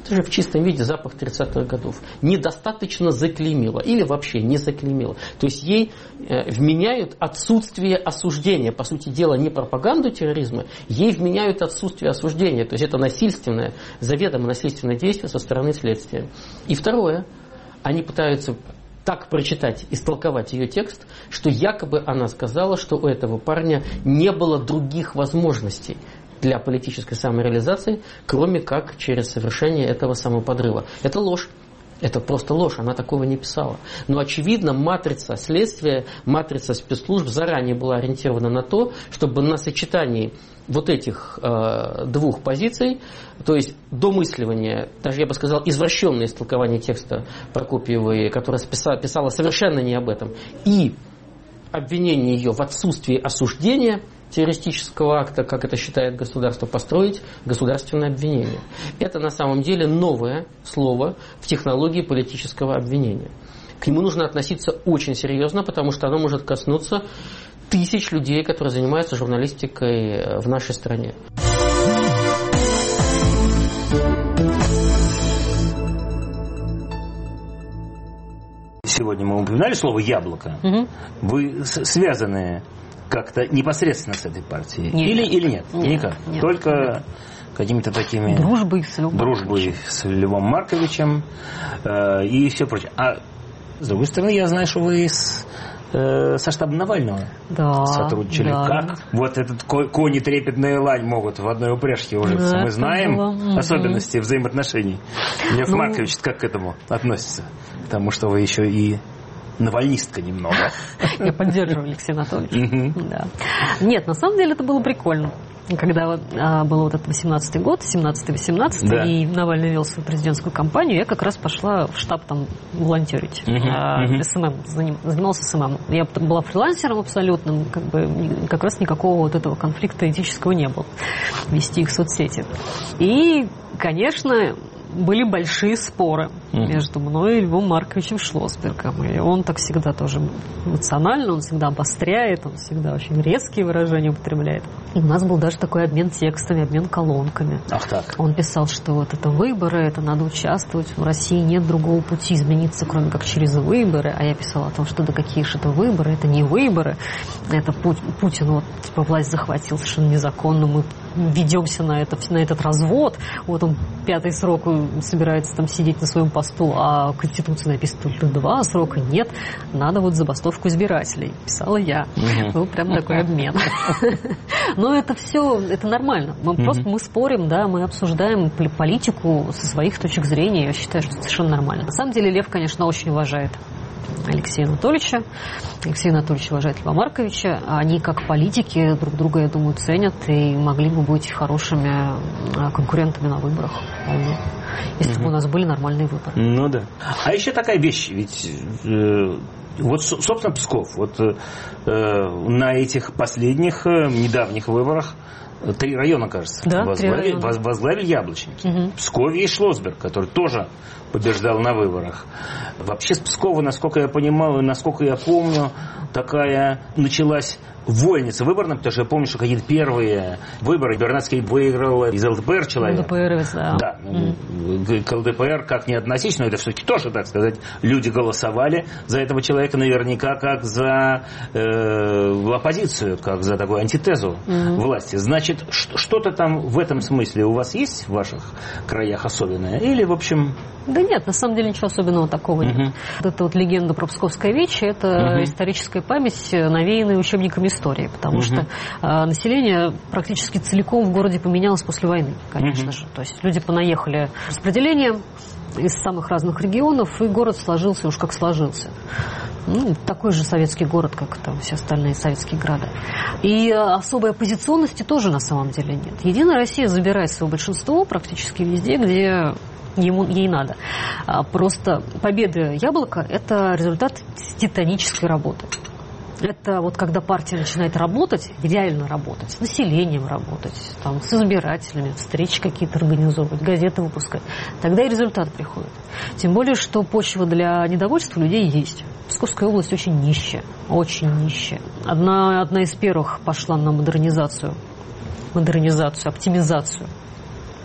Это же в чистом виде запах 30-х годов. Недостаточно заклеймила или вообще не заклеймила. То есть ей вменяют отсутствие осуждения. По сути дела, не пропаганду терроризма, ей вменяют отсутствие осуждения. То есть это насильственное, заведомо насильственное действие со стороны следствия. И второе, они пытаются так прочитать, истолковать ее текст, что якобы она сказала, что у этого парня не было других возможностей для политической самореализации, кроме как через совершение этого самоподрыва. Это ложь. Это просто ложь, она такого не писала. Но, очевидно, матрица следствия, матрица спецслужб заранее была ориентирована на то, чтобы на сочетании вот этих двух позиций, то есть домысливание, даже я бы сказал, извращенное истолкование текста Прокопьевой, которая писала совершенно не об этом, и обвинение ее в отсутствии осуждения террористического акта, как это считает государство, построить государственное обвинение. Это на самом деле новое слово в технологии политического обвинения. К нему нужно относиться очень серьезно, потому что оно может коснуться тысяч людей, которые занимаются журналистикой в нашей стране. Сегодня мы упоминали слово «яблоко». Угу. Вы связаны как-то непосредственно с этой партией? Нет. Или нет? Никак. Нет. Только какими-то такими... Дружбой с Львом Марковичем и все прочее. А с другой стороны, я знаю, что вы со штабом Навального сотрудничали. Да. Как вот этот конь и трепетная лань могут в одной упряжке ужиться? Мы знаем особенности взаимоотношений. Лев Маркович как к этому относится? Потому что вы еще и навальнистка немного. Я поддерживаю Алексея Анатольевича. Нет, на самом деле это было прикольно. Когда был вот этот 18-й год, 17-18, и Навальный вел свою президентскую кампанию, я как раз пошла в штаб там волонтерить. СММ, занимался СММ. Я была фрилансером абсолютным, как раз никакого вот этого конфликта этического не было. Вести их в соцсети. И, конечно, были большие споры между мной и Львом Марковичем Шлосбергом. И он так всегда тоже эмоционально, он всегда обостряет, он всегда очень резкие выражения употребляет. И у нас был даже такой обмен текстами, обмен колонками. Ах так. Он писал, что вот это выборы, это надо участвовать, в России нет другого пути измениться, кроме как через выборы. А я писала о том, что да какие же это выборы, это не выборы, это Путин вот типа власть захватил совершенно незаконно, мы ведемся на этот развод, вот он 5-й срок собирается там сидеть на своем посту, а в Конституции написано только 2 срока. Нет, надо вот забастовку избирателей. Писала я. Был прям такой обмен. Но это все, это нормально. Мы спорим, да, мы обсуждаем политику со своих точек зрения. Я считаю, что это совершенно нормально. На самом деле Лев, конечно, очень уважает Алексея Анатольевича. Алексей Анатольевич уважает Льва Марковича. Они, как политики, друг друга, я думаю, ценят и могли бы быть хорошими конкурентами на выборах. Если бы у нас были нормальные выборы. Ну да. А еще такая вещь, ведь вот, собственно, Псков, вот на этих последних недавних выборах 3 района, кажется, возглавили яблочники. Пскове и Шлосберг, который тоже побеждал на выборах. Вообще с Пскова, насколько я понимаю, насколько я помню, такая началась вольница выборная, потому что я помню, что какие-то первые выборы Бернацкий выиграл из ЛДПР человек. ЛДПРовец, да. Да. К ЛДПР как не относись, но это все-таки тоже, так сказать, люди голосовали за этого человека наверняка как за оппозицию, как за такую антитезу власти. Значит, что-то там в этом смысле у вас есть в ваших краях особенное? Или, в общем... Да нет, на самом деле ничего особенного такого нет. Вот эта вот легенда про Псковское вече, это историческая память, навеянная учебниками истории, потому что население практически целиком в городе поменялось после войны, конечно же. То есть люди понаехали распределением из самых разных регионов, и город сложился уж как сложился. Такой же советский город, как там все остальные советские города. И особой оппозиционности тоже на самом деле нет. Единая Россия забирает свое большинство практически везде, где ей надо. Просто победа Яблока – это результат титанической работы. Это вот когда партия начинает работать, реально работать, с населением работать, там, с избирателями, встречи какие-то организовывать, газеты выпускать, тогда и результат приходит. Тем более, что почва для недовольства людей есть. Псковская область очень нищая, очень нищая. Одна из первых пошла на модернизацию, оптимизацию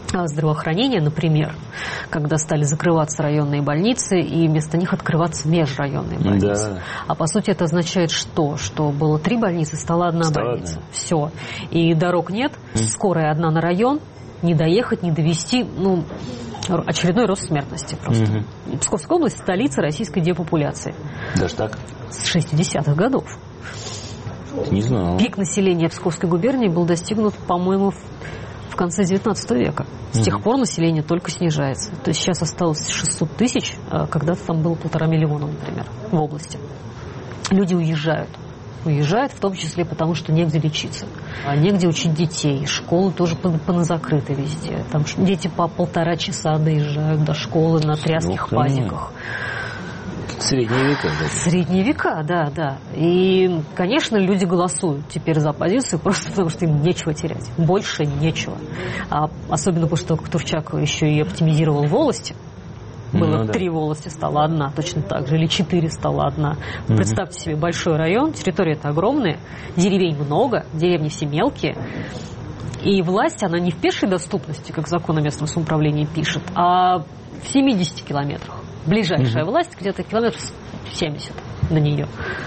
здравоохранения, например, когда стали закрываться районные больницы и вместо них открываться межрайонные больницы. Да. А по сути это означает что? Что было 3 больницы, стала одна больница. Все. И дорог нет, скорая одна на район, не доехать, не довести, очередной рост смертности просто. Псковская область – столица российской депопуляции. Даже так? С 60-х годов. Не знал. Пик населения Псковской губернии был достигнут, по-моему, в конце 19 века. С тех пор население только снижается. То есть сейчас осталось 600 тысяч, а когда-то там было 1,5 миллиона, например, в области. Люди уезжают. Уезжают в том числе потому, что негде лечиться. Негде учить детей. Школы тоже поназакрыты везде. Там дети по 1,5 часа доезжают до школы на тряских пазиках. Средние века. Да. Средние века, да. И, конечно, люди голосуют теперь за оппозицию просто потому, что им нечего терять. Больше нечего. Особенно потому, что Турчак еще и оптимизировал волости. Было 3 волости, стала 1, точно так же. Или 4 стала 1. Представьте себе большой район, территория-то огромная, деревень много, деревни все мелкие. И власть, она не в пешей доступности, как закон о местном самоуправлении пишет, а в 70 километрах. Ближайшая власть где-то километров 70 на нее.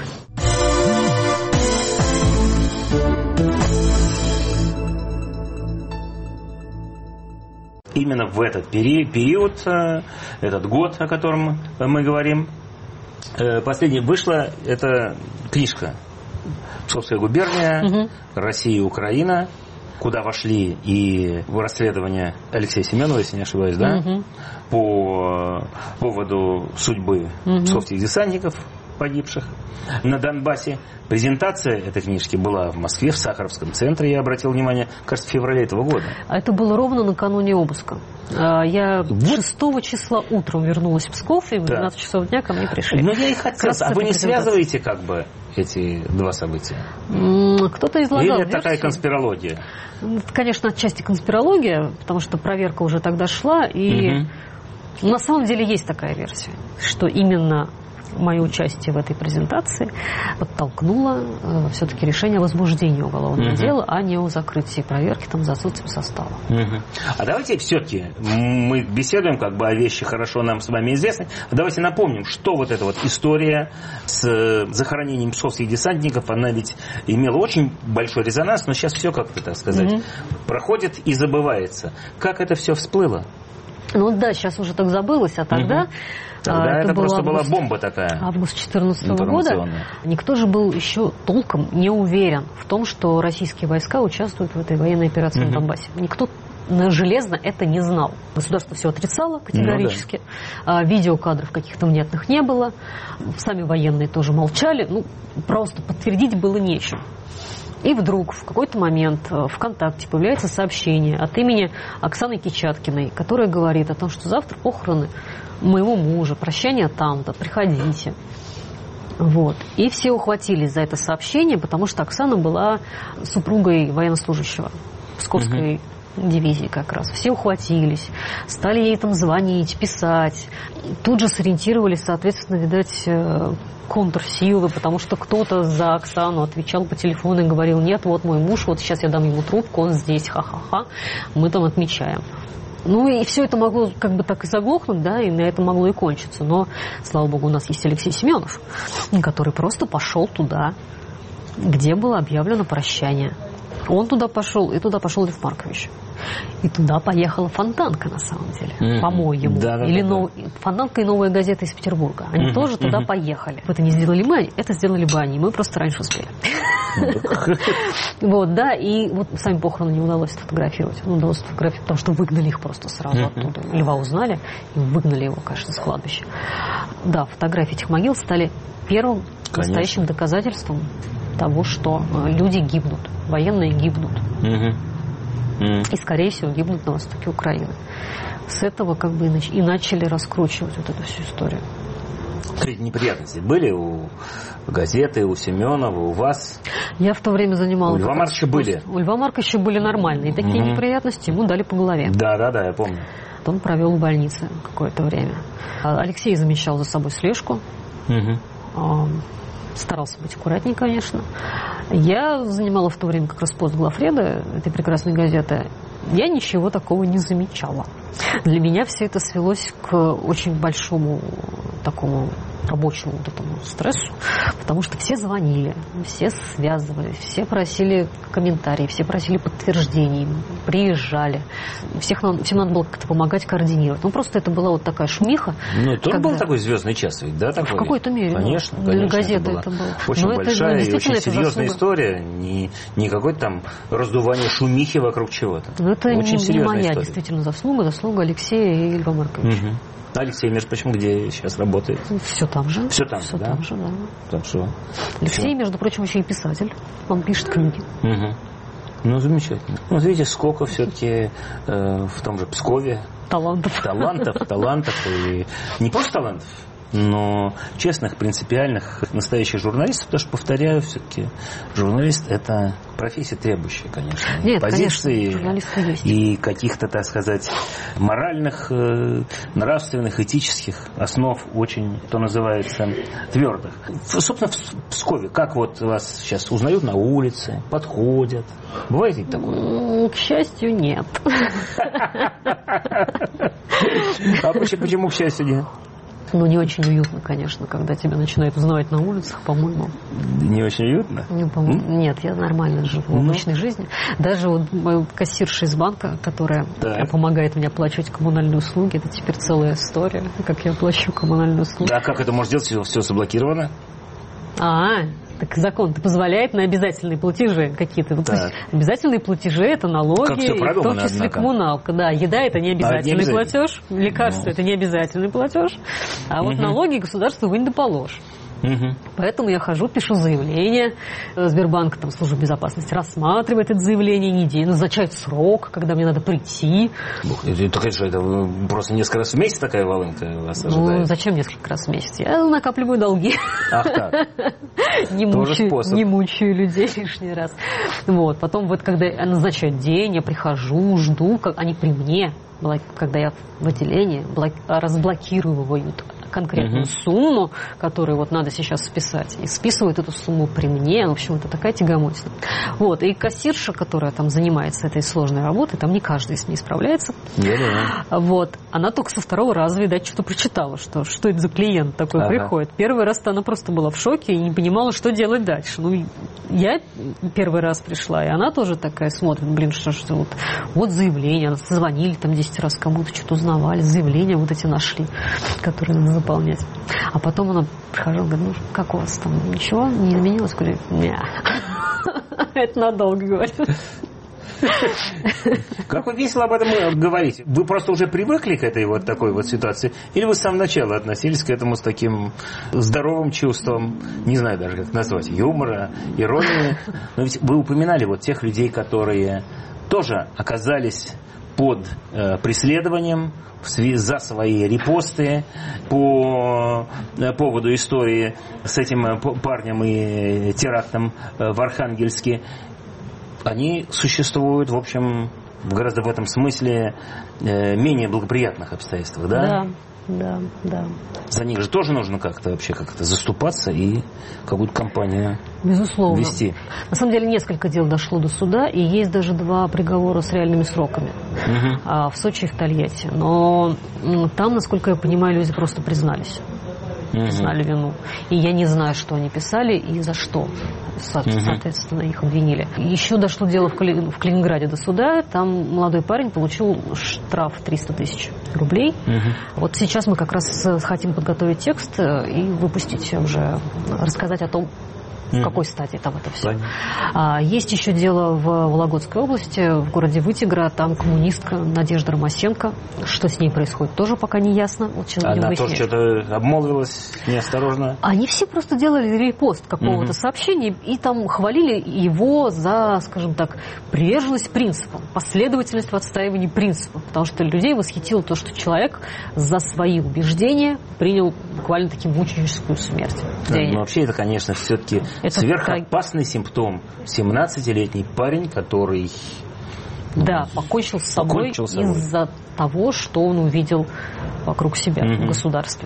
Именно в этот период, этот год, о котором мы говорим, последней вышла эта книжка «Псковская губерния. Россия и Украина», куда вошли и в расследование Алексея Семенова, если не ошибаюсь, да, по поводу судьбы псковских десантников, погибших на Донбассе. Презентация этой книжки была в Москве, в Сахаровском центре, я обратил внимание, кажется, в феврале этого года. А это было ровно накануне обыска. Я 6 числа утром вернулась в Псков, и в 12 часов дня ко мне пришли. Но я и хотел. А вы не связываете как бы эти 2 события? Кто-то излагал Или версию. такая конспирология? Конечно, отчасти конспирология, потому что проверка уже тогда шла, и на самом деле есть такая версия, что именно мое участие в этой презентации подтолкнуло все-таки решение о возбуждении уголовного дела, а не о закрытии проверки там за отсутствием состава. А давайте все-таки мы беседуем как бы о вещи хорошо нам с вами известны. Давайте напомним, что вот эта вот история с захоронением псковских десантников, она ведь имела очень большой резонанс, но сейчас все как-то, так сказать, проходит и забывается. Как это все всплыло? Ну да, сейчас уже так забылось, а тогда... Тогда это просто была бомба такая. Август 2014 года. Никто же был еще толком не уверен в том, что российские войска участвуют в этой военной операции на Донбассе. Никто железно это не знал. Государство все отрицало категорически. Видеокадров каких-то внятных не было. Сами военные тоже молчали. Просто подтвердить было нечем. И вдруг в какой-то момент ВКонтакте появляется сообщение от имени Оксаны Кичаткиной, которая говорит о том, что завтра похороны моего мужа, прощание там-то, приходите. Вот. И все ухватились за это сообщение, потому что Оксана была супругой военнослужащего Псковской дивизии как раз. Все ухватились, стали ей там звонить, писать. Тут же сориентировались, соответственно, видать, контрсилы, потому что кто-то за Оксану отвечал по телефону и говорил: нет, вот мой муж, вот сейчас я дам ему трубку, он здесь, ха-ха-ха, мы там отмечаем. И все это могло как бы так и заглохнуть, да, и на этом могло и кончиться. Но, слава богу, у нас есть Алексей Семенов, который просто пошел туда, где было объявлено прощание. Он туда пошел, и туда пошел Лев Маркович. И туда поехала Фонтанка, на самом деле, по-моему. Или Фонтанка и Новая газета из Петербурга. Они тоже туда поехали. Это не сделали мы, это сделали бы они. Мы просто раньше успели. Вот, да, и вот сами похороны не удалось сфотографировать. Удалось сфотографировать, потому что выгнали их просто сразу оттуда. Льва узнали и выгнали его, конечно, с кладбища. Да, фотографии этих могил стали первым настоящим доказательством того, что люди гибнут, военные гибнут. И, скорее всего, гибнут на востоке Украины. С этого как бы и начали раскручивать вот эту всю историю. Какие неприятности были у газеты, у Семенова, у вас? Я в то время занималась... У Льва Марковича были? У Льва Марковича были нормальные такие неприятности, ему дали по голове. Да, я помню. Он провел в больнице какое-то время. Алексей замечал за собой слежку. Старался быть аккуратней, конечно. Я занимала в то время как раз пост главреда этой прекрасной газеты. Я ничего такого не замечала. Для меня все это свелось к очень большому такому рабочему вот этому стрессу, потому что все звонили, все связывались, все просили комментарии, все просили подтверждений, приезжали. Всем надо было как-то помогать, координировать. Ну, просто это была вот такая шумиха. Ну, это был такой звездный час ведь, да? Такой? В какой-то мере. Конечно, да. Конечно. Для газеты это было. Очень большая и очень серьезная история. Не какой-то там раздувание шумихи вокруг чего-то. Ну, это очень не моя история. Действительно заслуга Алексея и Льва Марковича. Угу. Алексей, между прочим, где сейчас работает? Все там же. Все там же, да? Там же, да. Так что... Алексей, между прочим, еще и писатель. Он пишет книги. Угу. Ну, замечательно. Ну, видите, сколько все-таки в том же Пскове талантов. И не просто талантов, но честных, принципиальных, настоящих журналистов, потому что, повторяю, все-таки журналист – это профессия требующая, конечно, Нет, позиции конечно, и каких-то, так сказать, моральных, нравственных, этических основ очень, что называется, твердых. Собственно, в Пскове, как вот вас сейчас узнают на улице, подходят? Бывает ведь такое? К счастью, нет. А почему, к счастью, нет? Ну, не очень уютно, конечно, когда тебя начинают узнавать на улицах, по-моему. Не очень уютно? Нет, я нормально живу в обычной жизни. Даже вот моя кассирша из банка, которая помогает мне оплачивать коммунальные услуги, это теперь целая история, как я оплачиваю коммунальные услуги. Да, как это можно сделать, все заблокировано? Так закон-то позволяет на обязательные платежи какие-то. Обязательные платежи – это налоги, в том числе коммуналка. Да, еда – это не обязательный платеж, лекарства – это не обязательный платеж, а вот налоги государству вынь да положь. Поэтому я хожу, пишу заявление. Сбербанк, там, служба безопасности рассматривает это заявление, неделю, назначает срок, когда мне надо прийти. Это просто несколько раз в месяц такая волынка вас ожидает? Ну, зачем несколько раз в месяц? Я накапливаю долги. Ах так. Не мучаю людей лишний раз. Вот. Потом, вот, когда назначают день, я прихожу, жду, как они при мне, когда я в отделении, разблокируют конкретную сумму, которую вот надо сейчас списать, и списывают эту сумму при мне. В общем, это такая тягомотина. Вот. И кассирша, которая там занимается этой сложной работой, там не каждый с ней справляется. Вот. Она только со второго раза, видать, что-то прочитала, что это за клиент такой приходит. Первый раз-то она просто была в шоке и не понимала, что делать дальше. Ну, я первый раз пришла, и она тоже такая смотрит, что вот заявление, звонили там 10 раз кому-то, что-то узнавали, заявления вот эти нашли, которые надо заполнять. А потом она прихожу, говорит, как у вас там, ничего не изменилось? Говорю, нет. Это надолго, говорит. Как вы весело об этом говорите? Вы просто уже привыкли к этой вот такой вот ситуации? Или вы с самого начала относились к этому с таким здоровым чувством, не знаю даже как назвать, юмора, иронии? Но ведь вы упоминали вот тех людей, которые тоже оказались под преследованием за свои репосты по поводу истории с этим парнем и терактом в Архангельске. Они существуют, в общем, гораздо в этом смысле менее благоприятных обстоятельствах, да? Да. За них же тоже нужно как-то заступаться и какую-то кампанию безусловно вести. На самом деле несколько дел дошло до суда, и есть даже 2 приговора с реальными сроками в Сочи и в Тольятти. Но там, насколько я понимаю, люди просто признались. Признали вину. И я не знаю, что они писали и за что, соответственно, их обвинили. Еще дошло дело в Калининграде до суда. Там молодой парень получил штраф 300 тысяч рублей. Вот сейчас мы как раз хотим подготовить текст и выпустить уже, рассказать о том, в какой стадии там это все. Есть еще дело в Вологодской области, в городе Вытегра. Там коммунистка Надежда Ромасенко. Что с ней происходит, тоже пока не ясно. Вот она тоже что-то обмолвилась неосторожно. Они все просто делали репост какого-то сообщения и там хвалили его за, скажем так, приверженность принципам, последовательность в отстаивании принципов. Потому что людей восхитило то, что человек за свои убеждения принял буквально таки мученическую смерть. Но вообще это, конечно, все-таки сверхопасный симптом. 17-летний парень, который... покончил с собой из-за того, что он увидел вокруг себя в государстве.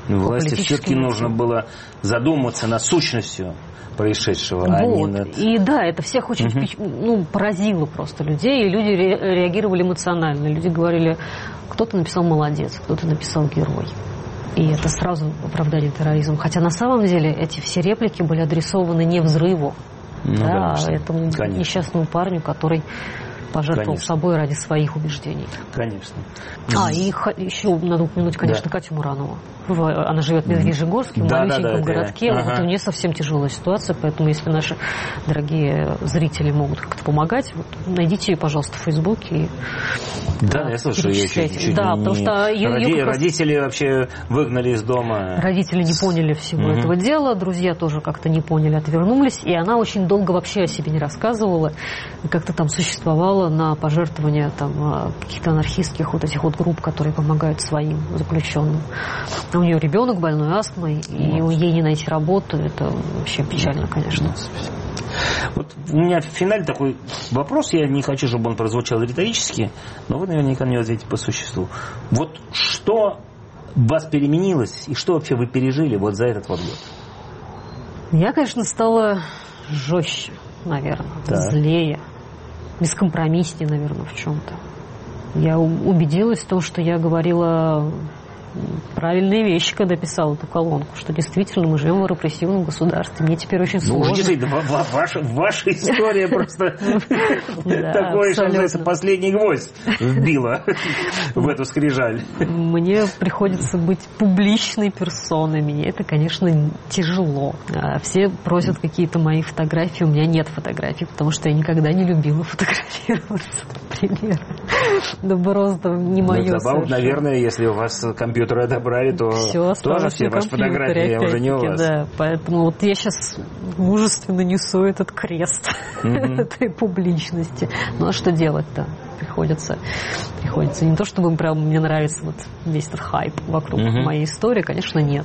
Власти все-таки нужно было задуматься над сущностью происшедшего. Вот. И да, это всех очень поразило просто людей, и люди реагировали эмоционально. Люди говорили, кто-то написал «молодец», кто-то написал «герой». И это сразу оправдание терроризма. Хотя на самом деле эти все реплики были адресованы не взрыву, а этому несчастному парню, который пожертвовал собой ради своих убеждений. Конечно. И еще надо упомянуть, конечно, Катю Муранову. Она живет в Медвежьегорске, в маленьком городке. Вот у нее совсем тяжелая ситуация, поэтому если наши дорогие зрители могут как-то помогать, вот, найдите ее, пожалуйста, в Фейсбуке. Да, я слышу, ее чуть потому что родители вообще выгнали из дома. Родители не поняли всего этого дела, друзья тоже как-то не поняли, отвернулись, и она очень долго вообще о себе не рассказывала, как-то там существовала на пожертвования там каких-то анархистских вот этих вот групп, которые помогают своим заключенным. У нее ребенок больной астмой, и ей не найти работу, это вообще печально, конечно. Вот у меня в финале такой вопрос, я не хочу, чтобы он прозвучал риторически, но вы наверняка мне ответите по существу. Вот что в вас переменилось, и что вообще вы пережили вот за этот вот год? Я, конечно, стала жестче, наверное, злее, бескомпромисснее, наверное, в чем-то. Я убедилась в том, что я говорила правильные вещи, когда писала эту колонку, что действительно мы живем в репрессивном государстве. Мне теперь очень сложно. Ваша история просто такой, что называется, последний гвоздь вбила в эту скрижаль. Мне приходится быть публичной персоной. Мне это, конечно, тяжело. Все просят какие-то мои фотографии. У меня нет фотографий, потому что я никогда не любила фотографироваться, например. Да просто не мое. Наверное, если у вас компьютер отобрали, то тоже все ваши фотографии уже не у вас. Да, поэтому вот я сейчас мужественно несу этот крест этой публичности. Ну а что делать-то? Приходится. Не то, чтобы прям мне нравится вот весь этот хайп вокруг моей истории, конечно, нет.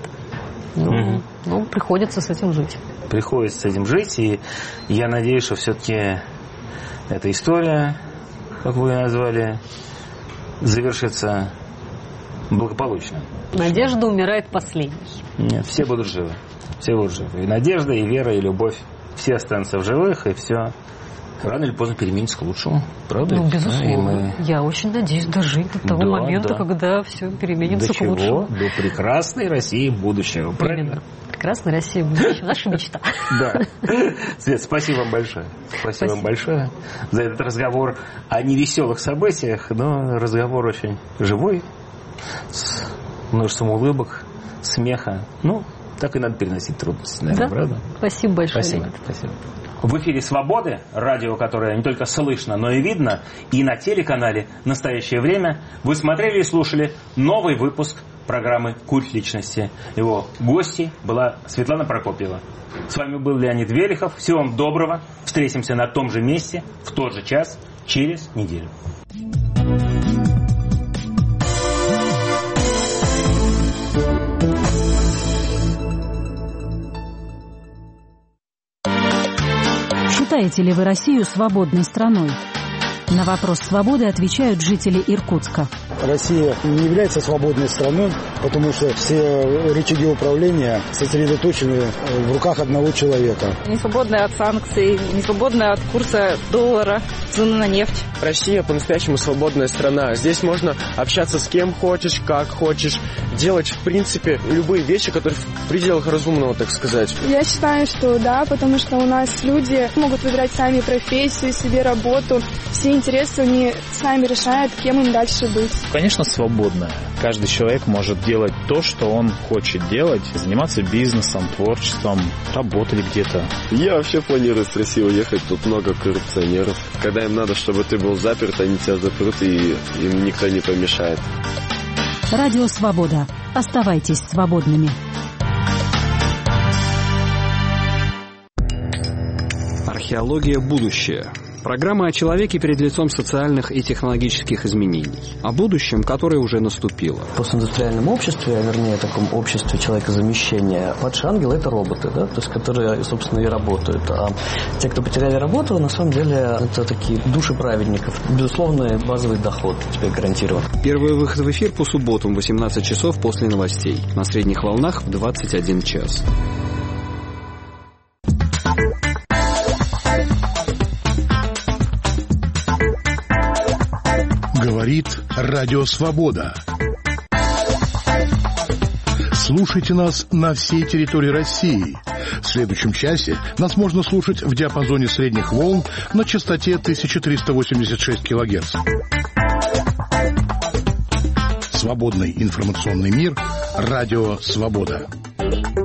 Но приходится с этим жить. Приходится с этим жить, и я надеюсь, что все-таки эта история, как вы ее назвали, завершится благополучно. Надежда умирает последней. Нет, все будут живы. Все будут живы. И надежда, и вера, и любовь. Все останутся в живых, и все рано или поздно переменится к лучшему. Правда? Ну, безусловно. Я очень надеюсь дожить до того момента, когда все переменится к лучшему. До прекрасной России будущего. Правильно? Прекрасная Россия будущего. Наша мечта. Да. Свет, спасибо вам большое. Спасибо вам большое за этот разговор о невеселых событиях, но разговор очень живой, с множеством улыбок, смеха. Ну, так и надо переносить трудности, наверное, правда? Спасибо большое. Спасибо. В эфире «Свободы», радио, которое не только слышно, но и видно, и на телеканале «Настоящее время» вы смотрели и слушали новый выпуск программы «Культ личности». Его гостьей была Светлана Прокопьева. С вами был Леонид Велихов. Всего вам доброго. Встретимся на том же месте, в тот же час, через неделю. Считаете ли вы Россию свободной страной? На вопрос «Свободы» отвечают жители Иркутска. Россия не является свободной страной, потому что все рычаги управления сосредоточены в руках одного человека. Не свободная от санкций, не свободная от курса доллара, цены на нефть. Россия по-настоящему свободная страна. Здесь можно общаться с кем хочешь, как хочешь, делать, в принципе, любые вещи, которые в пределах разумного, так сказать. Я считаю, что да, потому что у нас люди могут выбирать сами профессию, себе работу. Все интересы они сами решают, кем им дальше быть. Конечно, свободная. Каждый человек может делать то, что он хочет делать, заниматься бизнесом, творчеством, работать где-то. Я вообще планирую с России уехать, тут много коррупционеров. Когда им надо, чтобы ты был заперт, они тебя запрут, и им никто не помешает. Радио «Свобода». Оставайтесь свободными. Археология будущее. Программа о человеке перед лицом социальных и технологических изменений. О будущем, которое уже наступило. В постиндустриальном обществе, вернее, таком обществе человекозамещения, падшие ангелы – это роботы, да, то есть, которые, собственно, и работают. А те, кто потеряли работу, на самом деле, это такие души праведников. Безусловно, базовый доход тебе гарантирован. Первый выход в эфир по субботам в 18 часов после новостей. На средних волнах в 21 час. Говорит Радио Свобода. Слушайте нас на всей территории России. В следующем часе нас можно слушать в диапазоне средних волн на частоте 1386 кГц. Свободный информационный мир. Радио Свобода.